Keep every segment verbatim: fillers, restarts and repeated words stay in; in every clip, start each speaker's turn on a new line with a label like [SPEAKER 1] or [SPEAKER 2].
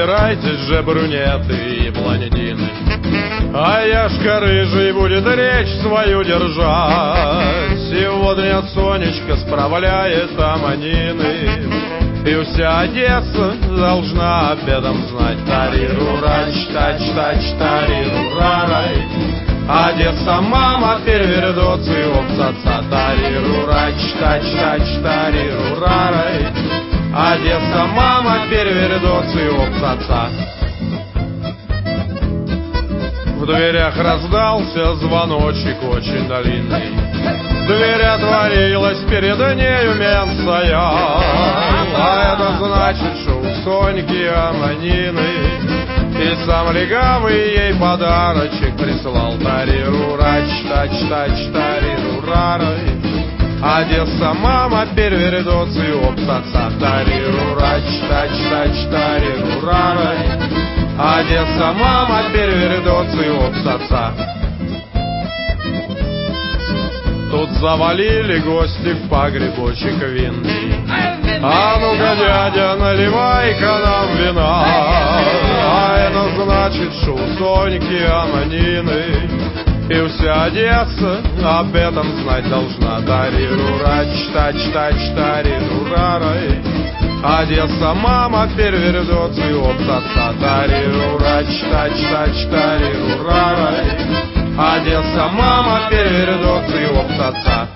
[SPEAKER 1] собирайтесь же, брюнеты и блондины, а Яшка рыжий будет речь свою держать. Сегодня Сонечка справляет аманины, и вся Одесса должна об этом знать. Тари-рурач, тач-тач, тари-рурарай. Одесса, мама, перевернется и обсаться. Тари-рурач, тач-тач, тари-рурарай. Одесса, мама, перевернется и обсаться. В дверях раздался звоночек очень длинный. Дверь отворилась, перед нею мент стоял. А это значит, что у Соньки аманины, и сам легавый ей подарочек прислал. Тари-рурач, тач-тач, тари-рурарай. Одесса, мама, перевернется и обсаться. Тари-рурач, тач-тач, тари-рурарай. Одесса, мама, перевернется и обсаться. Тут завалили гости в погребочек винный. А ну-ка, дядя, наливай-ка нам вина. А это значит, что у Соньки аманины, и вся Одесса об этом знать должна. Тари-рурач, тач-тач, тари-рурарай. Одесса, мама, перевернется и обсаться. Тари-рурач, тач-тач, тари-рурарай. Одесса, мама, перевернется и обсаться.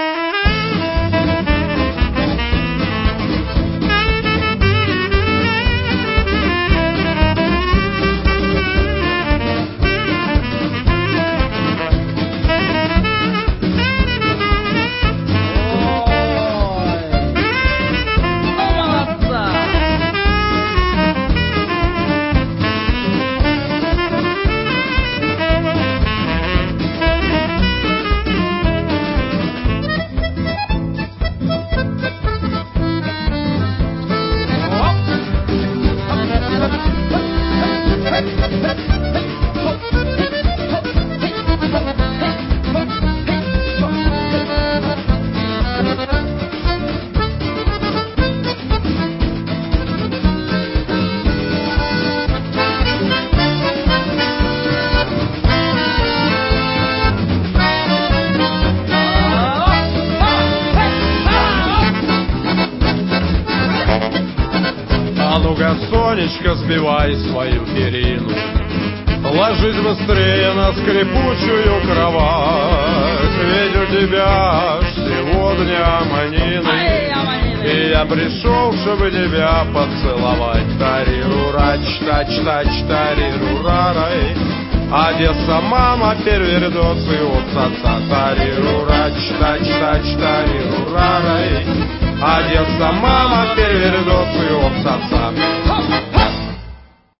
[SPEAKER 1] Ну-ка, Сонечка, сбивай свою перину, ложись быстрее на скрипучую кровать. Ведь у тебя ж сегодня аманины, и я пришел, чтобы тебя поцеловать. Тари-рурач, тач-тач, тари-рурарай. Одесса, мама, перевернется и обсаться. Тари-рурач, тач-тач, тари-рурарай. Одесса, мама, перевернется и обсаться.